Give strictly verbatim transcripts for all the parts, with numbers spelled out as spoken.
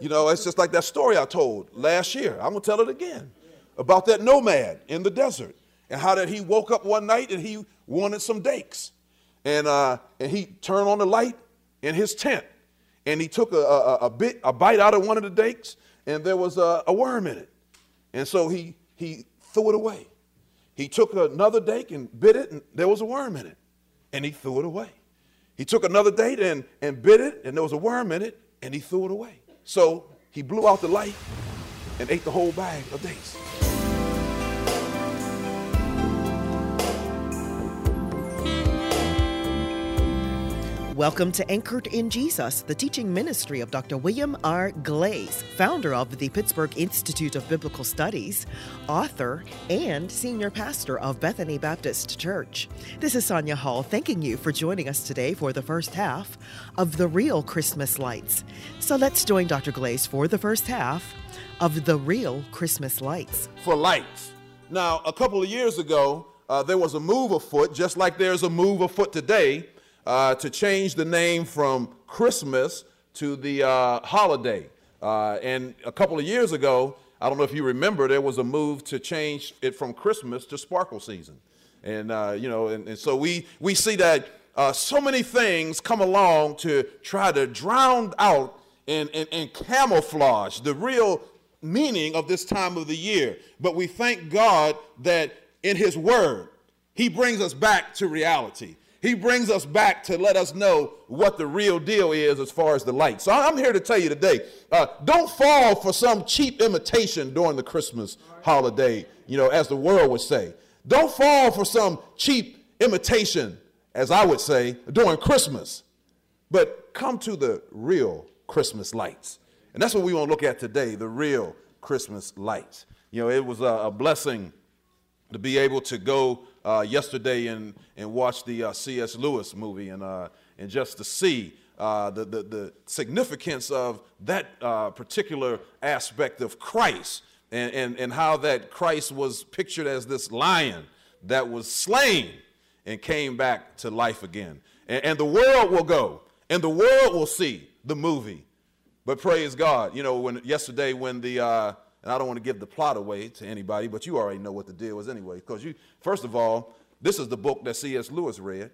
You know, it's just like that story I told last year. I'm going to tell it again about that nomad in the desert and how that he woke up one night and he wanted some dates. And uh, and he turned on the light in his tent and he took a, a, a bit, a bite out of one of the dates and there was a, a worm in it. And so he, he threw it away. He took another date and bit it and there was a worm in it and he threw it away. He took another date and, and bit it and there was a worm in it and he threw it away. So he blew out the light and ate the whole bag of dates. Welcome to Anchored in Jesus, the teaching ministry of Doctor William R. Glaze, founder of the Pittsburgh Institute of Biblical Studies, author, and senior pastor of Bethany Baptist Church. This is Sonia Hall thanking you for joining us today for the first half of The Real Christmas Lights. So let's join Doctor Glaze for the first half of The Real Christmas Lights. For lights. Now, a couple of years ago, uh, there was a move afoot, just like there's a move afoot today, Uh, to change the name from Christmas to the uh, holiday. Uh, and a couple of years ago, I don't know if you remember, there was a move to change it from Christmas to Sparkle Season. And, uh, you know, and, and so we, we see that uh, so many things come along to try to drown out and, and, and camouflage the real meaning of this time of the year. But we thank God that in His Word, He brings us back to reality. He brings us back to let us know what the real deal is as far as the light. So I'm here to tell you today, uh, don't fall for some cheap imitation during the Christmas holiday, you know, as the world would say. Don't fall for some cheap imitation, as I would say, during Christmas. But come to the real Christmas lights. And that's what we want to look at today, the real Christmas lights. You know, it was a, a blessing to be able to go uh, yesterday and, and watch the uh, C S Lewis movie and, uh, and just to see uh, the, the, the significance of that uh, particular aspect of Christ and, and, and how that Christ was pictured as this lion that was slain and came back to life again. And, and the world will go and the world will see the movie. But praise God, you know, when yesterday when the uh, and I don't want to give the plot away to anybody, but you already know what the deal is anyway. Because you, first of all, this is the book that C S Lewis read.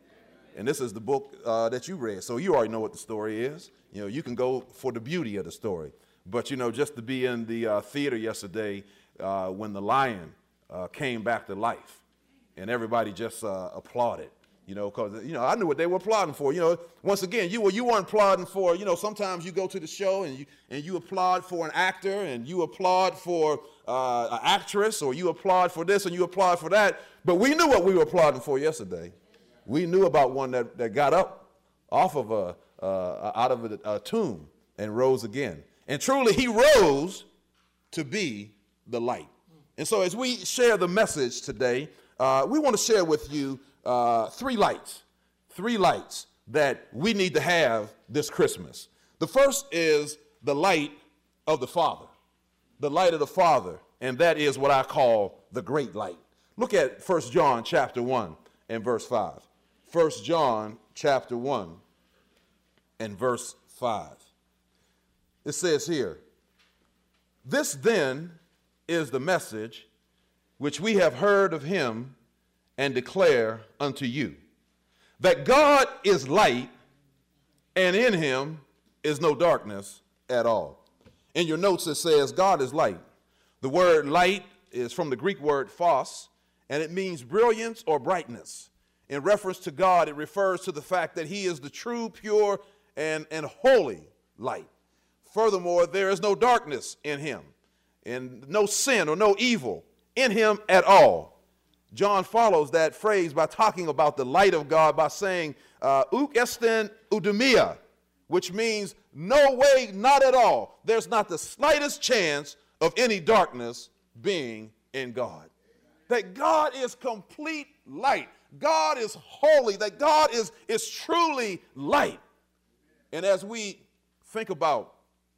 And this is the book uh, that you read. So you already know what the story is. You know, you can go for the beauty of the story. But, you know, just to be in the uh, theater yesterday uh, when the lion uh, came back to life and everybody just uh, applauded. You know, because, you know, I knew what they were applauding for. You know, once again, you, were, you weren't applauding for, you know, sometimes you go to the show and you, and you applaud for an actor and you applaud for uh, an actress or you applaud for this and you applaud for that. But we knew what we were applauding for yesterday. We knew about one that, that got up off of a, uh, out of a, a tomb and rose again. And truly, he rose to be the light. And so as we share the message today, uh, we want to share with you Uh, three lights, three lights that we need to have this Christmas. The first is the light of the Father, the light of the Father, and that is what I call the great light. Look at First John chapter one and verse five. First John chapter one and verse five. It says here, "This then is the message which we have heard of him and declare unto you, that God is light, and in him is no darkness at all." In your notes it says God is light. The word light is from the Greek word phos, and it means brilliance or brightness. In reference to God, it refers to the fact that he is the true, pure, and, and holy light. Furthermore, there is no darkness in him, and no sin or no evil in him at all. John follows that phrase by talking about the light of God by saying, uh, uk esten udemia, which means no way, not at all. There's not the slightest chance of any darkness being in God. That God is complete light. God is holy. That God is, is truly light. And as we think about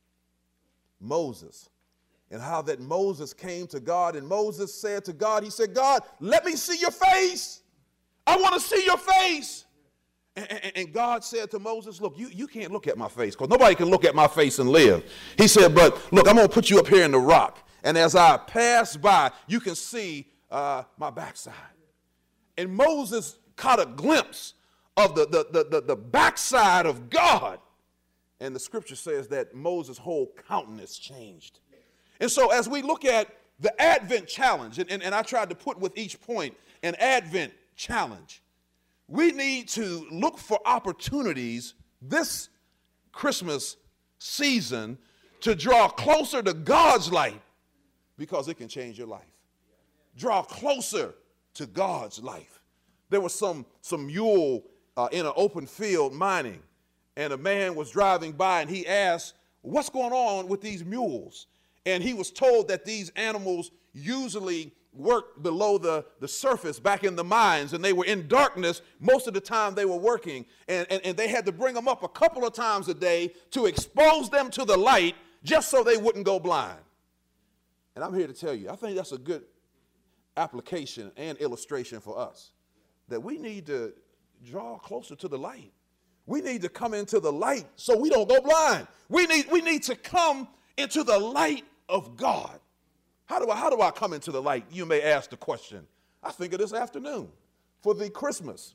Moses, and how that Moses came to God, and Moses said to God, he said, "God, let me see your face. I want to see your face." And, and, and God said to Moses, look, you, you can't look at my face because nobody can look at my face and live. He said, but look, I'm going to put you up here in the rock. And as I pass by, you can see uh, my backside. And Moses caught a glimpse of the, the, the, the, the backside of God. And the scripture says that Moses' whole countenance changed. And so as we look at the Advent challenge, and, and, and I tried to put with each point an Advent challenge, we need to look for opportunities this Christmas season to draw closer to God's light because it can change your life. Draw closer to God's life. There was some, some mule uh, in an open field mining, and a man was driving by and he asked, what's going on with these mules? And he was told that these animals usually work below the, the surface back in the mines, and they were in darkness most of the time they were working. And, and, and they had to bring them up a couple of times a day to expose them to the light just so they wouldn't go blind. And I'm here to tell you, I think that's a good application and illustration for us, that we need to draw closer to the light. We need to come into the light so we don't go blind. We need, we need to come into the light of God. How do I, how do I come into the light? You may ask the question. I think of this afternoon for the Christmas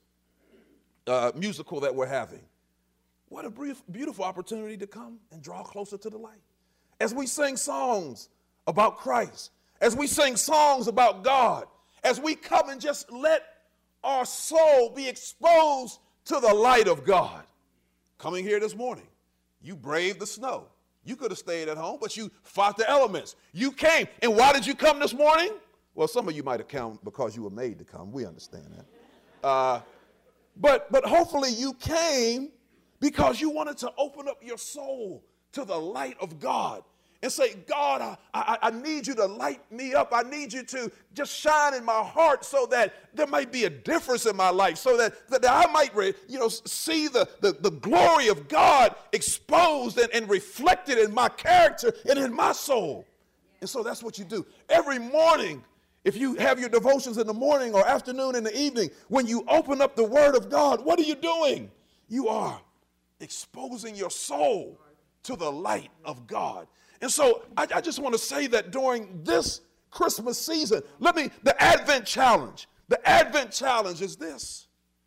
uh, musical that we're having. What a brief, beautiful opportunity to come and draw closer to the light. As we sing songs about Christ, as we sing songs about God, as we come and just let our soul be exposed to the light of God. Coming here this morning, you braved the snow. You could have stayed at home, but you fought the elements. You came. And why did you come this morning? Well, some of you might have come because you were made to come. We understand that. Uh, but, but hopefully you came because you wanted to open up your soul to the light of God and say, God, I, I, I need you to light me up. I need you to just shine in my heart so that there might be a difference in my life, so that, that I might re, you know, see the, the, the glory of God exposed and, and reflected in my character and in my soul. And so that's what you do. Every morning, if you have your devotions in the morning or afternoon in the evening, when you open up the Word of God, what are you doing? You are exposing your soul to the light of God. And so I, I just want to say that during this Christmas season, let me, the Advent challenge, the Advent challenge is this.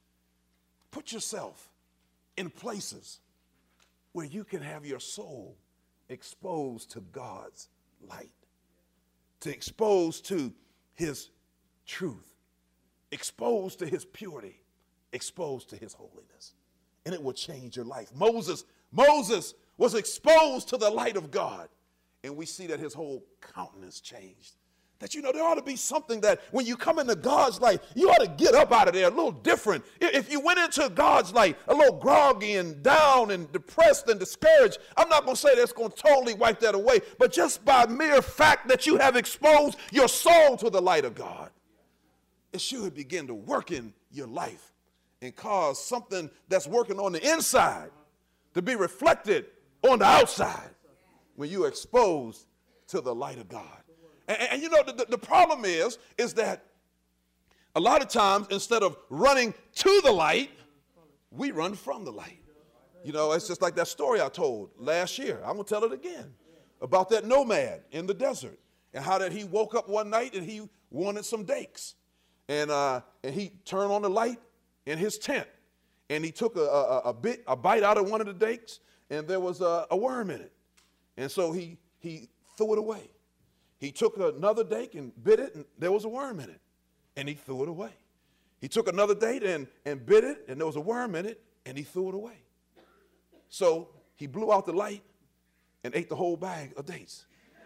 Put yourself in places where you can have your soul exposed to God's light, to expose to his truth, exposed to his purity, exposed to his holiness. And it will change your life. Moses, Moses was exposed to the light of God. And we see that his whole countenance changed. That, you know, there ought to be something that when you come into God's light, you ought to get up out of there a little different. If you went into God's light a little groggy and down and depressed and discouraged, I'm not going to say that's going to totally wipe that away, but just by mere fact that you have exposed your soul to the light of God, it should begin to work in your life and cause something that's working on the inside to be reflected on the outside when you're exposed to the light of God. And, and, and you know, the, the problem is, is that a lot of times, instead of running to the light, we run from the light. You know, it's just like that story I told last year. I'm going to tell it again about that nomad in the desert and how that he woke up one night and he wanted some dates. And, uh, and he turned on the light in his tent, and he took a, a, a, bit, a bite out of one of the dates, and there was a, a worm in it. And so he, he threw it away. He took another date and bit it, and there was a worm in it, and he threw it away. He took another date and, and bit it, and there was a worm in it, and he threw it away. So he blew out the light and ate the whole bag of dates.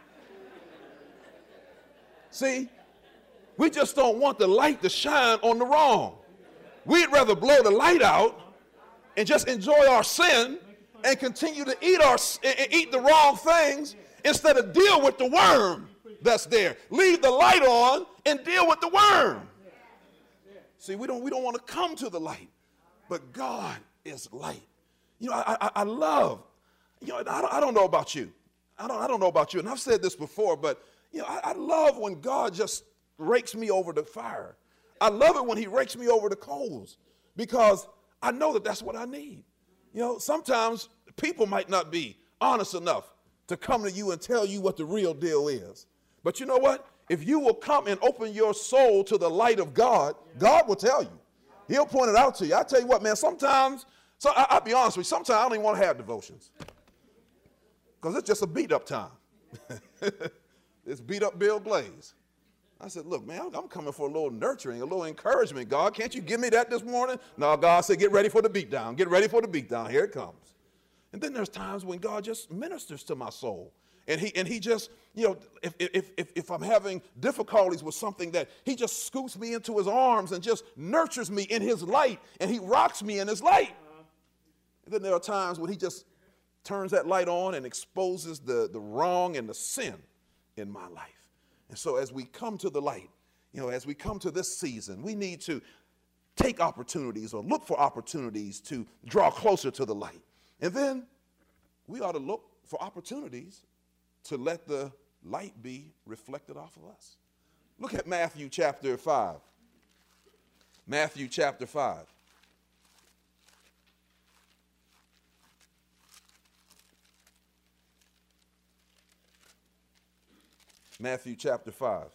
See, we just don't want the light to shine on the wrong. We'd rather blow the light out and just enjoy our sin and continue to eat our eat the wrong things instead of deal with the worm that's there. Leave the light on and deal with the worm. See, we don't we don't want to come to the light, but God is light. You know, I I, I love. You know, I don't, I don't know about you. I don't I don't know about you, and I've said this before, but you know, I, I love when God just rakes me over the fire. I love it when He rakes me over the coals, because I know that that's what I need. You know, sometimes people might not be honest enough to come to you and tell you what the real deal is. But you know what? If you will come and open your soul to the light of God, God will tell you. He'll point it out to you. I tell you what, man, sometimes, so I, I'll be honest with you, sometimes I don't even want to have devotions because it's just a beat up time. It's beat up Bill Glaze. I said, look, man, I'm, I'm coming for a little nurturing, a little encouragement. God, can't you give me that this morning? No, God said, get ready for the beat down. Get ready for the beat down. Here it comes. And then there's times when God just ministers to my soul. And he and he just, you know, if, if, if, if I'm having difficulties with something, that he just scoops me into his arms and just nurtures me in his light, and he rocks me in his light. And then there are times when he just turns that light on and exposes the, the wrong and the sin in my life. And so as we come to the light, you know, as we come to this season, we need to take opportunities or look for opportunities to draw closer to the light. And then we ought to look for opportunities to let the light be reflected off of us. Look at Matthew chapter five. Matthew chapter five. Matthew chapter five.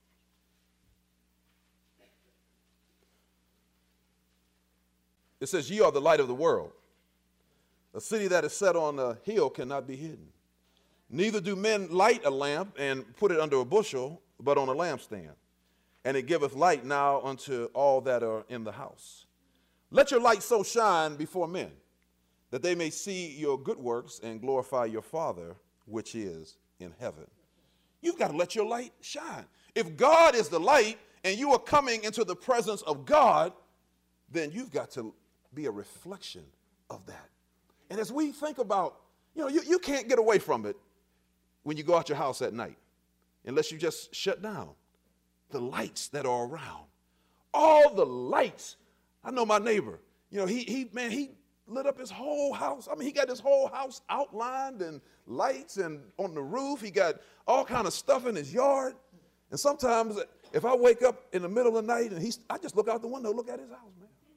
It says, ye are the light of the world. A city that is set on a hill cannot be hidden. Neither do men light a lamp and put it under a bushel, but on a lampstand. And it giveth light now unto all that are in the house. Let your light so shine before men, that they may see your good works and glorify your Father, which is in heaven. You've got to let your light shine. If God is the light and you are coming into the presence of God, then you've got to be a reflection of that. And as we think about, you know, you, you can't get away from it when you go out your house at night, unless you just shut down the lights that are around. All the lights. I know my neighbor, you know, he, he man, he lit up his whole house. I mean, he got his whole house outlined and lights, and on the roof, he got all kind of stuff in his yard. And sometimes if I wake up in the middle of the night and he's, I just look out the window, look at his house,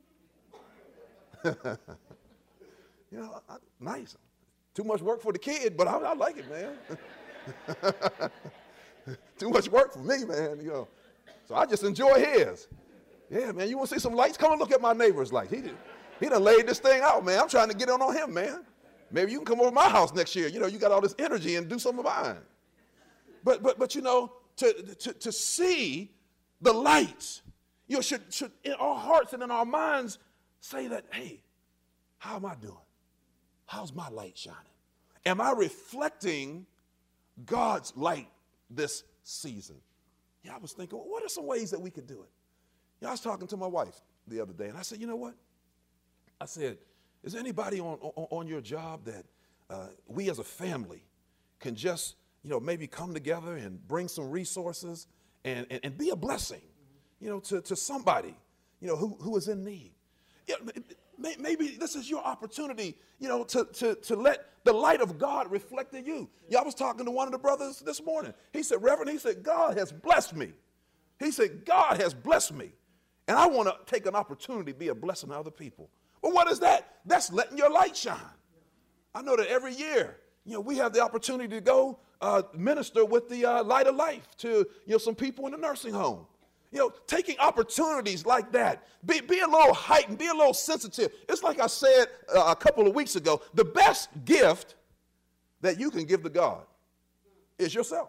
man. You know, I, nice. Too much work for the kid, but I, I like it, man. Too much work for me, man, you know. So I just enjoy his. Yeah, man, you want to see some lights? Come and look at my neighbor's lights. He did, he done laid this thing out, man. I'm trying to get in on him, man. Maybe you can come over to my house next year. You know, you got all this energy and do some of mine. But, but, but you know, to, to, to see the lights, you know, should, should in our hearts and in our minds say that, hey, how am I doing? How's my light shining? Am I reflecting God's light this season? Yeah, I was thinking, well, what are some ways that we could do it? Yeah, I was talking to my wife the other day, and I said, you know what? I said, is there anybody on, on, on your job that uh, we as a family can just, you know, maybe come together and bring some resources and, and, and be a blessing, you know, to, to somebody, you know, who, who is in need? Yeah, maybe this is your opportunity, you know, to, to, to let the light of God reflect in you. Yeah, I was talking to one of the brothers this morning. He said, Reverend, he said, God has blessed me. He said, God has blessed me. And I want to take an opportunity to be a blessing to other people. Well, what is that? That's letting your light shine. I know that every year, you know, we have the opportunity to go uh, minister with the uh, Light of Life to, you know, some people in the nursing home. You know, taking opportunities like that, be, be a little heightened, be a little sensitive. It's like I said uh, a couple of weeks ago, the best gift that you can give to God is yourself.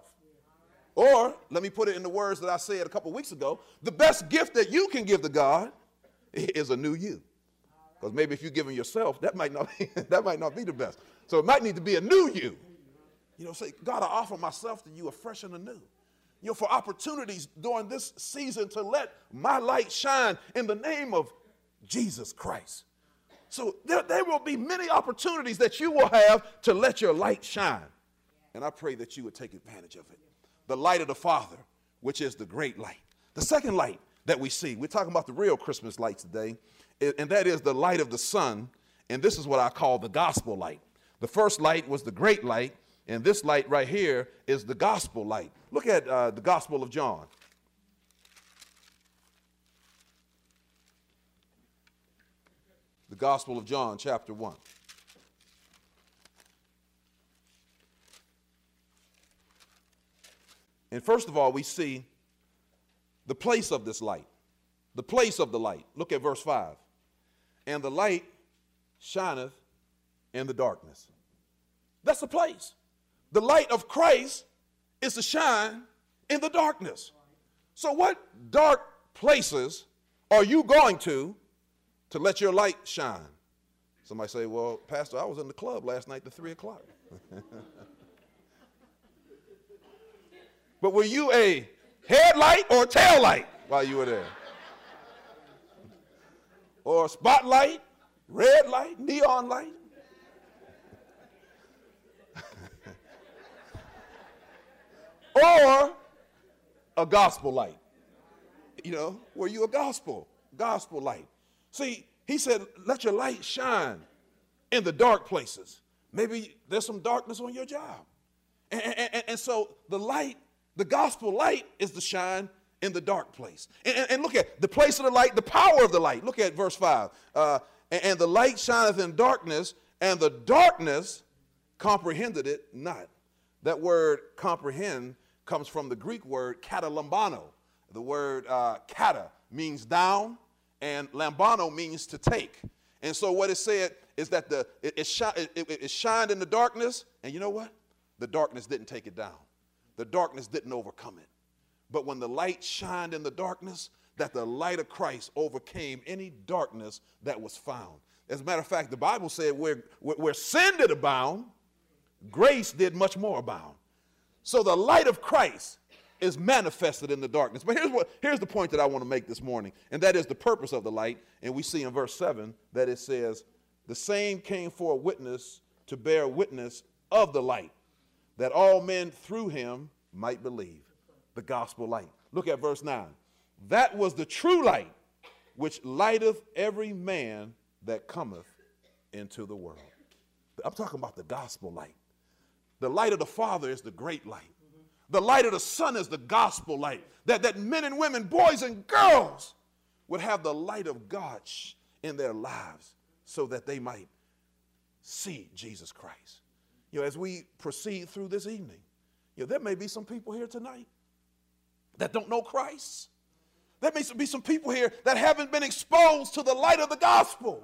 Or, let me put it in the words that I said a couple of weeks ago, the best gift that you can give to God is a new you. Because maybe if you give him yourself, that might not be, that might not be the best. So it might need to be a new you. You know, say, God, I offer myself to you afresh and anew. You know, for opportunities during this season to let my light shine in the name of Jesus Christ. So there, there will be many opportunities that you will have to let your light shine. And I pray that you would take advantage of it. The light of the Father, which is the great light. The second light that we see, we're talking about the real Christmas light today, and that is the light of the Son. And this is what I call the gospel light. The first light was the great light. And this light right here is the gospel light. Look at uh, the Gospel of John. The the Gospel of John, chapter one. And first of all, we see the place of this light, the place of the light. Look at verse five. And the light shineth in the darkness. That's the place. The light of Christ is to shine in the darkness. So what dark places are you going to to let your light shine? Somebody say, well, Pastor, I was in the club last night at three o'clock. But were you a headlight or a tail light while you were there? Or a spotlight, red light, neon light? Or a gospel light? You know, were you a gospel, gospel light? See, he said, let your light shine in the dark places. Maybe there's some darkness on your job. And, and, and so the light, the gospel light is to shine in the dark place. And, and, and look at the place of the light, the power of the light. Look at verse five. Uh, and, and the light shineth in darkness, and the darkness comprehended it not. That word comprehend comes from the Greek word katalambano. The word uh, kata means down, and lambano means to take. And so what it said is that the it, it, shi- it, it, it shined in the darkness, and you know what? The darkness didn't take it down. The darkness didn't overcome it. But when the light shined in the darkness, that the light of Christ overcame any darkness that was found. As a matter of fact, the Bible said where, where, where sin did abound, grace did much more abound. So the light of Christ is manifested in the darkness. But here's what here's the point that I want to make this morning, and that is the purpose of the light. And we see in verse seven that it says, the same came for a witness to bear witness of the light, that all men through him might believe. The gospel light. Look at verse nine. That was the true light, which lighteth every man that cometh into the world. I'm talking about the gospel light. The light of the Father is the great light. The light of the Son is the gospel light. That, that men and women, boys and girls would have the light of God in their lives so that they might see Jesus Christ. You know, as we proceed through this evening, you know, there may be some people here tonight that don't know Christ. There may be some people here that haven't been exposed to the light of the gospel.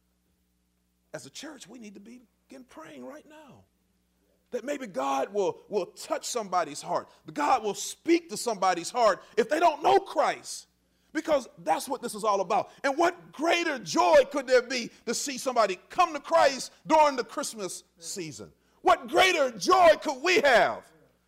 As a church, we need to begin praying right now that maybe God will, will touch somebody's heart. God will speak to somebody's heart if they don't know Christ, because that's what this is all about. And what greater joy could there be to see somebody come to Christ during the Christmas season? What greater joy could we have?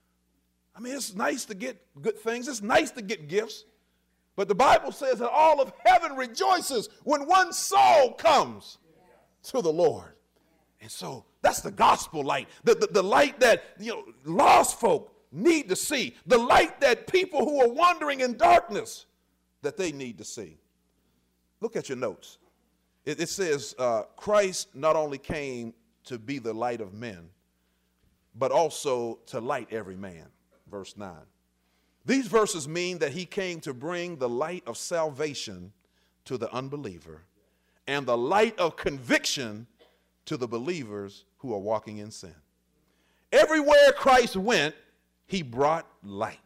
I mean, it's nice to get good things. It's nice to get gifts. But the Bible says that all of heaven rejoices when one soul comes to the Lord. And so that's the gospel light, the, the, the light that, you know, lost folk need to see, the light that people who are wandering in darkness, that they need to see. Look at your notes. It, it says uh, Christ not only came to be the light of men, but also to light every man. Verse nine. These verses mean that he came to bring the light of salvation to the unbeliever and the light of conviction to the believers who are walking in sin. Everywhere Christ went, he brought light.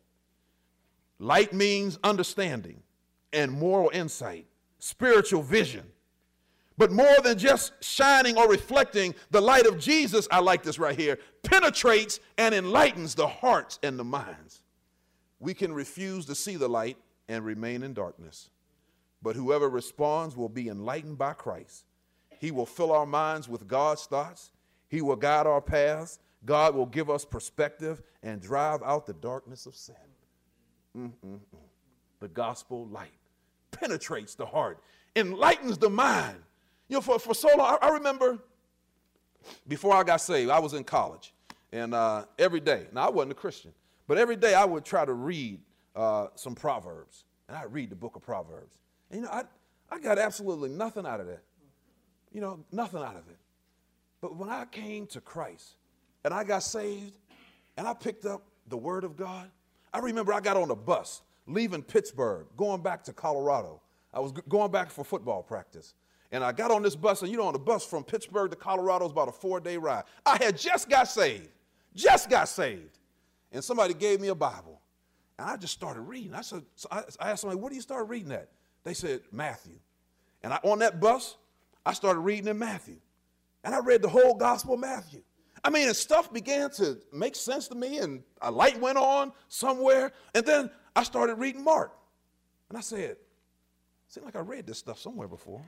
Light means understanding and moral insight, spiritual vision. But more than just shining or reflecting, the light of Jesus, I like this right here, penetrates and enlightens the hearts and the minds. We can refuse to see the light and remain in darkness. But whoever responds will be enlightened by Christ. He will fill our minds with God's thoughts. He will guide our paths. God will give us perspective and drive out the darkness of sin. Mm-mm-mm. The gospel light penetrates the heart, enlightens the mind. You know, for, for so long, I, I remember before I got saved, I was in college. And uh, every day, now I wasn't a Christian, but every day I would try to read uh, some Proverbs. And I'd read the book of Proverbs. And, you know, I, I got absolutely nothing out of that. You know, nothing out of it. But when I came to Christ and I got saved and I picked up the word of God, I remember I got on a bus leaving Pittsburgh, going back to Colorado. I was g- going back for football practice. And I got on this bus, and you know, on the bus from Pittsburgh to Colorado is about a four-day ride. I had just got saved, just got saved. And somebody gave me a Bible. And I just started reading. I said, so I, I asked somebody, what do you start reading at? They said, Matthew. And I, on that bus, I started reading in Matthew. And I read the whole Gospel of Matthew. I mean, and stuff began to make sense to me, and a light went on somewhere. And then I started reading Mark. And I said, seemed like I read this stuff somewhere before.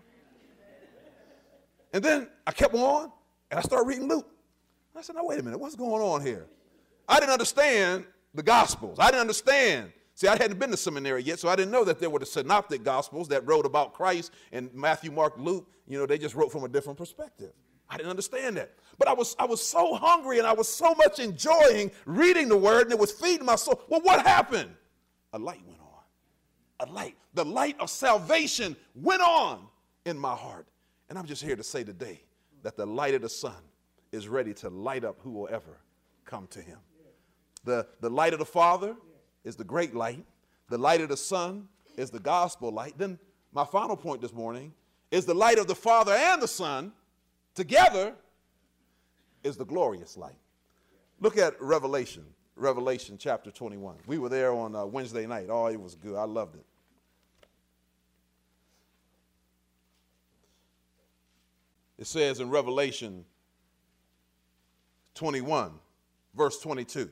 And then I kept on, and I started reading Luke. I said, now, wait a minute, what's going on here? I didn't understand the Gospels. I didn't understand. See, I hadn't been to seminary yet, so I didn't know that there were the synoptic Gospels that wrote about Christ, and Matthew, Mark, Luke, you know, they just wrote from a different perspective. I didn't understand that. But I was, I was so hungry, and I was so much enjoying reading the Word, and it was feeding my soul. Well, what happened? A light went on. A light. The light of salvation went on in my heart. And I'm just here to say today that the light of the sun is ready to light up who will ever come to him. The, the light of the Father is the great light. The light of the Son is the gospel light. Then my final point this morning is the light of the Father and the Son together is the glorious light. Look at Revelation, Revelation chapter twenty-one. We were there on uh, Wednesday night. Oh, it was good. I loved it. It says in Revelation twenty-one, verse twenty-two,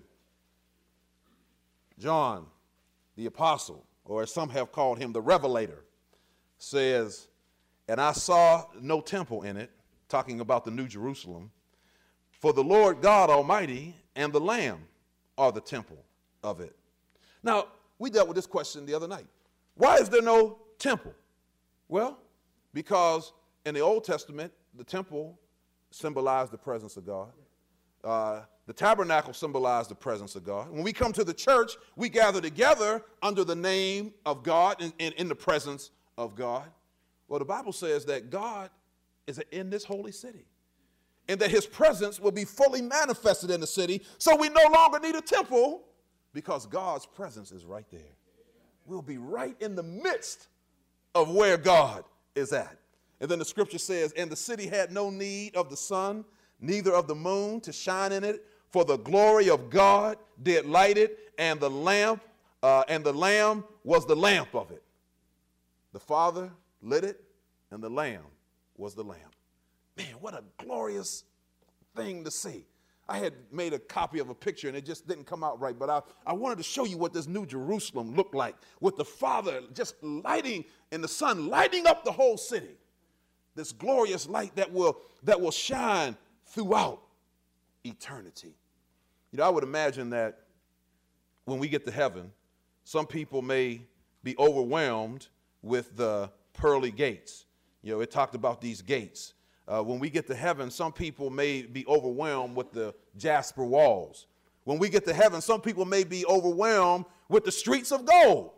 John, the apostle, or as some have called him, the revelator, says, and I saw no temple in it, talking about the New Jerusalem, for the Lord God Almighty and the Lamb are the temple of it. Now, we dealt with this question the other night. Why is there no temple? Well, because in the Old Testament, the temple symbolized the presence of God. Uh, the tabernacle symbolized the presence of God. When we come to the church, we gather together under the name of God and, and in the presence of God. Well, the Bible says that God is in this holy city and that his presence will be fully manifested in the city. So we no longer need a temple because God's presence is right there. We'll be right in the midst of where God is at. And then the scripture says, and the city had no need of the sun, neither of the moon to shine in it, for the glory of God did light it, and the lamp, uh, and the Lamb was the lamp of it. The Father lit it, and the Lamb was the lamp. Man, what a glorious thing to see. I had made a copy of a picture, and it just didn't come out right, but I, I wanted to show you what this New Jerusalem looked like, with the Father just lighting, and the sun lighting up the whole city. This glorious light that will, that will shine throughout eternity. You know, I would imagine that when we get to heaven, some people may be overwhelmed with the pearly gates. You know, it talked about these gates. Uh, when we get to heaven, some people may be overwhelmed with the jasper walls. When we get to heaven, some people may be overwhelmed with the streets of gold.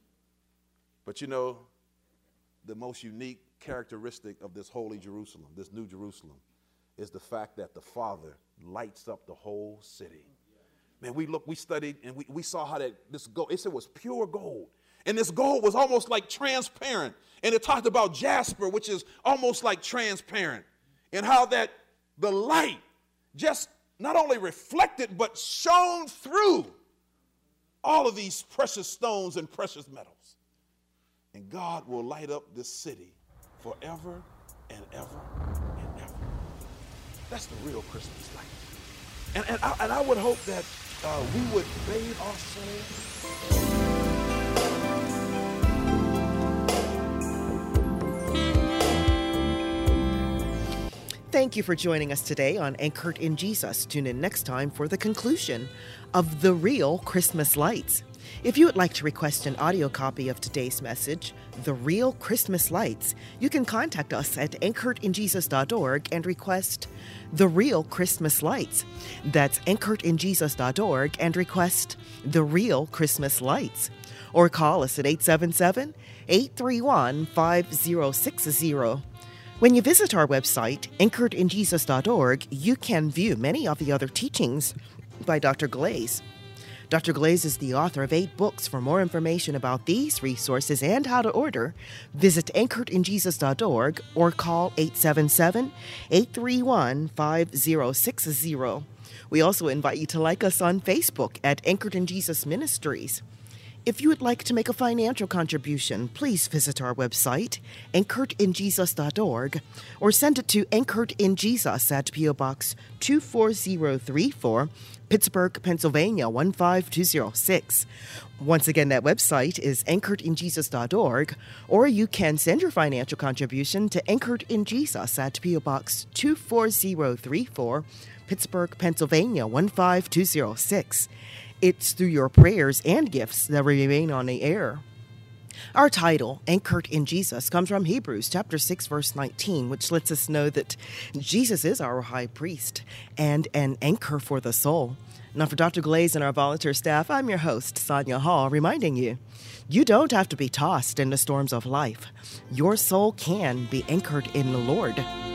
But you know, the most unique characteristic of this holy Jerusalem, this New Jerusalem, is the fact that the Father lights up the whole city. Man, we looked, we studied, and we, we saw how that this gold, it said it was pure gold. And this gold was almost like transparent. And it talked about jasper, which is almost like transparent. And how that the light just not only reflected, but shone through all of these precious stones and precious metals. And God will light up this city forever and ever and ever. That's the real Christmas light. And, and, I, and I would hope that uh, we would bathe our souls. Thank you for joining us today on Anchored in Jesus. Tune in next time for the conclusion of The Real Christmas Lights. If you would like to request an audio copy of today's message, The Real Christmas Lights, you can contact us at anchored in jesus dot org and request The Real Christmas Lights. That's anchored in jesus dot org and request The Real Christmas Lights. Or call us at eight seven seven, eight three one, five zero six zero. When you visit our website, anchored in jesus dot org, you can view many of the other teachings by Doctor Glaze. Doctor Glaze is the author of eight books. For more information about these resources and how to order, visit anchored in jesus dot org or call eight seven seven, eight three one, five zero six zero. We also invite you to like us on Facebook at Anchored in Jesus Ministries. If you would like to make a financial contribution, please visit our website, anchored in jesus dot org, or send it to Anchored in Jesus at P O. Box two four zero three four, Pittsburgh, Pennsylvania one five two zero six. Once again, that website is anchored in jesus dot org, or you can send your financial contribution to Anchored in Jesus at P O. Box two four zero three four, Pittsburgh, Pennsylvania one five two zero six. It's through your prayers and gifts that we remain on the air. Our title, Anchored in Jesus, comes from Hebrews chapter six, verse nineteen, which lets us know that Jesus is our high priest and an anchor for the soul. Now, for Doctor Glaze and our volunteer staff, I'm your host, Sonia Hall, reminding you, you don't have to be tossed in the storms of life. Your soul can be anchored in the Lord.